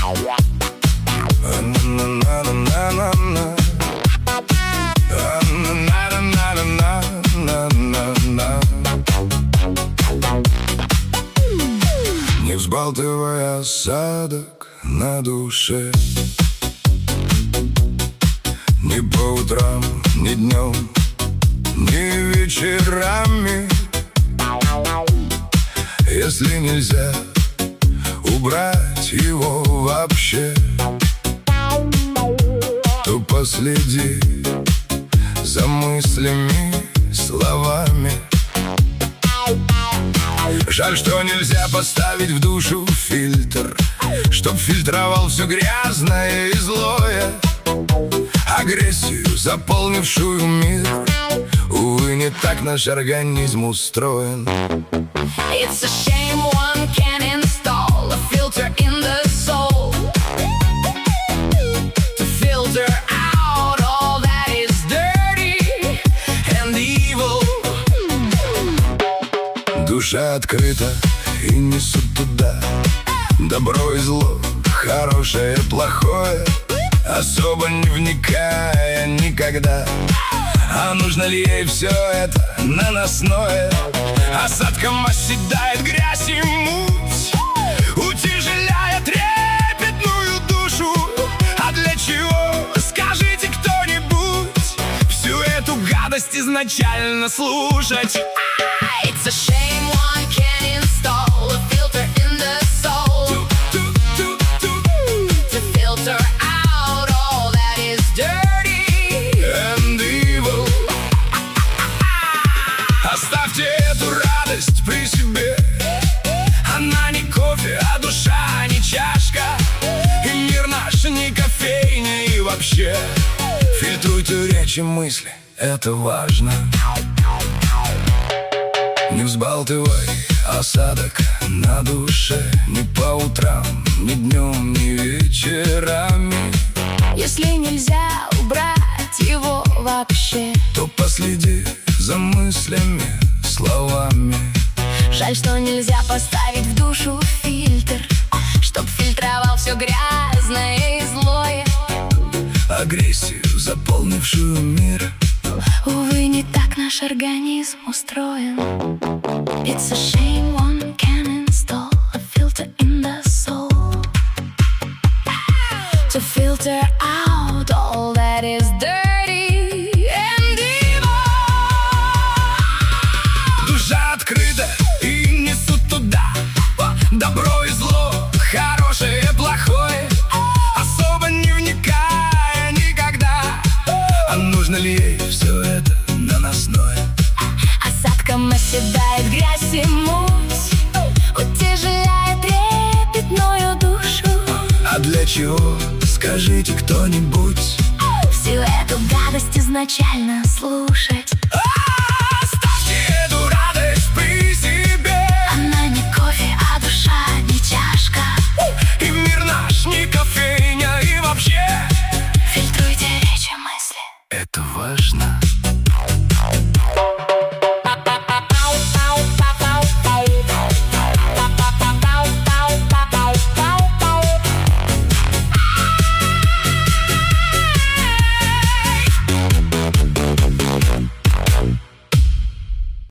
Не взбалтывай осадок на душе, ни по утрам, ни днем, ни вечерами. Если нельзя убрать его вообще, то последи за мыслями, словами. Жаль, что нельзя поставить в душу фильтр, чтоб фильтровал все грязное и злое, агрессию, заполнившую мир. Увы, не так наш организм устроен. It's a shame one can't install a filter in the soul to filter out all that is dirty and evil. Душа открыта и несут туда добро и зло, хорошее и плохое, особо не вникая никогда. А нужно ли ей все это наносное? Осадком оседает грязь и муть, утяжеляя трепетную душу. А для чего, скажите кто-нибудь, всю эту гадость изначально слушать? It's a shame one can't install a filter in the soul to filter out all that is dirty and evil. Оставьте эту радость при себе, она не кофе, а душа, не чашка. И мир наш не кофейня, и вообще фильтруйте речи, мысли, это важно. Не взбалтывай осадок на душе, ни по утрам, ни днем, ни вечерами. Если нельзя убрать его вообще, то последи за мыслями, словами. жаль, что нельзя поставить в душу фильтр, чтоб фильтровал все грязное и злое, агрессию, заполнившую мир. увы, не так наш организм устроен. It's a shame one can install a filter in the soul to filter out all that is dirty and evil. Душа открыта и несут туда добро и зло, хорошее и плохое, особо не вникая никогда. А нужно ли ей все это наносное? Осадком оседает грязь и муть, утяжеляя трепетную душу. А для чего, скажите кто-нибудь, Всю эту гадость изначально слушать?